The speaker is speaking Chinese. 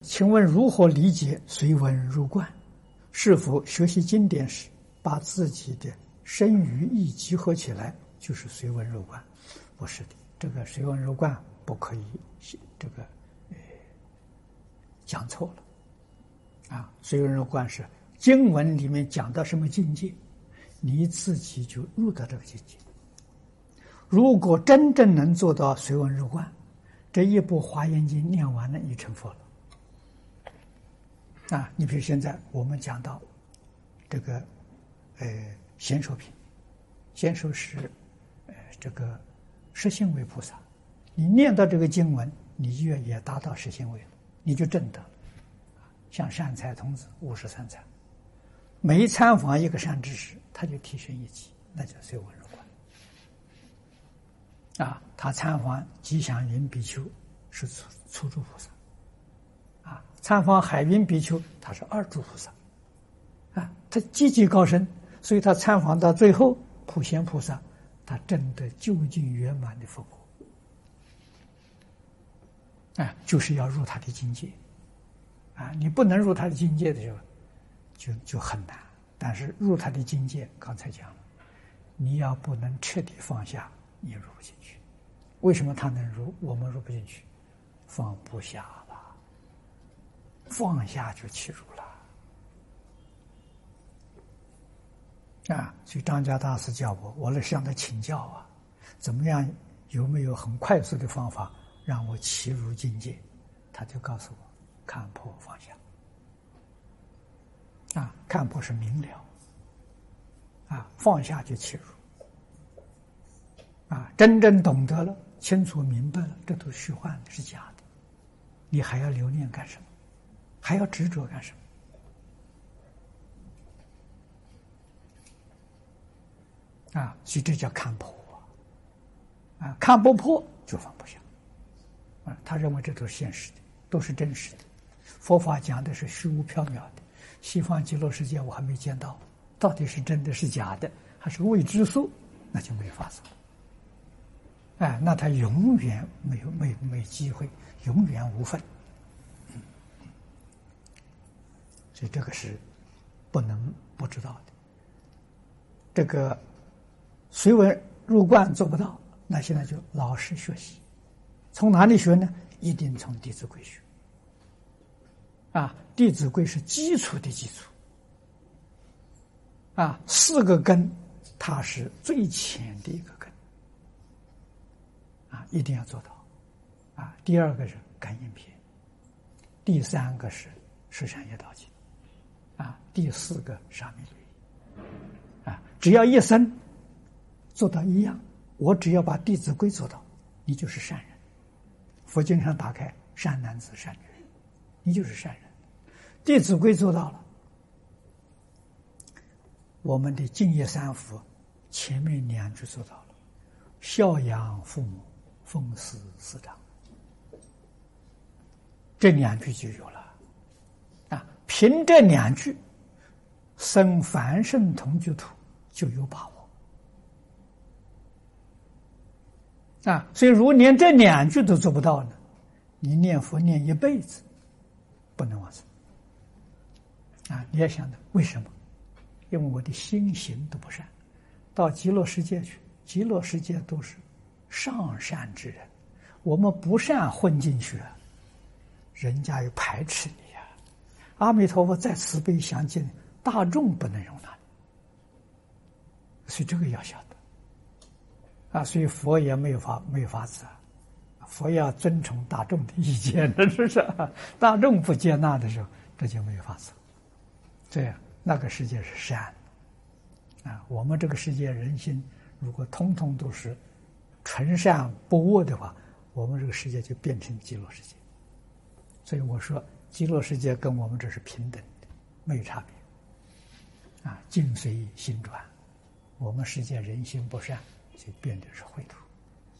请问如何理解随文入观？是否学习经典时把自己的身语意集合起来就是随文入观？不是的，这个随文入观不可以讲错了啊！随文入观是经文里面讲到什么境界，你自己就入到这个境界。如果真正能做到随文入观，这一部《华严经》念完了，你成佛了。啊，你比如现在我们讲到这个贤受品，贤受是这个实性位菩萨，你念到这个经文，你也达到实性位了，你就证得了。像善财童子53参，每参访一个善知识，他就提升一级，那叫随文入观。啊，他参访吉祥云比丘是初住菩萨。啊，参访海云比丘，他是二住菩萨，啊，他积极高深，所以他参访到最后，普贤菩萨，他证得究竟圆满的佛果，啊，就是要入他的境界，啊，你不能入他的境界的时候，就很难。但是入他的境界，刚才讲了，你要不能彻底放下，你入不进去。为什么他能入，我们入不进去？放不下。放下就起入了啊！所以张家大师叫我来向他请教啊，怎么样？有没有很快速的方法让我起入境界？他就告诉我：看破放下。啊，看破是明了，啊，放下就起入。啊，真正懂得了，清楚明白了，这都是虚幻的，是假的，你还要留念干什么？还要执着干什么？啊，所以这叫看破啊！看不破就放不下啊！他认为这都是现实的，都是真实的。佛法讲的是虚无缥缈的，西方极乐世界我还没见到，到底是真的是假的，还是未知数，那就没法子。哎，那他永远没机会，永远无分。所以这个是不能不知道的。这个随文入观做不到，那现在就老实学习。从哪里学呢？一定从《弟子规》学。啊，《弟子规》是基础的基础。啊，4个根，它是最浅的一个根。啊，一定要做到。啊，第2个是感应篇，第3个是十善业道经。啊，第4个沙弥律仪，啊，只要一生做到一样，我只要把《弟子规》做到，你就是善人。佛经上打开善男子、善女人，你就是善人。《弟子规》做到了，我们的净业三福前面2句做到了，孝养父母，奉事师长，这2句就有了。凭这2句，生凡圣同居土就有把握啊！所以，如果连这2句都做不到呢，你念佛念一辈子，不能往生啊！你要想的为什么？因为我的心行都不善，到极乐世界去，极乐世界都是上善之人，我们不善混进去，人家又排斥你。阿弥陀佛再慈悲详尽，大众不能容纳，所以这个要晓得啊。所以佛也没有法子啊，佛要遵从大众的意见，是不是？大众不接纳的时候，这就没有法子。这样那个世界是善啊，我们这个世界人心如果通通都是纯善不恶的话，我们这个世界就变成极乐世界。所以我说。极乐世界跟我们这是平等的，没有差别。啊，境随心转，我们世界人心不善，就变得是秽土。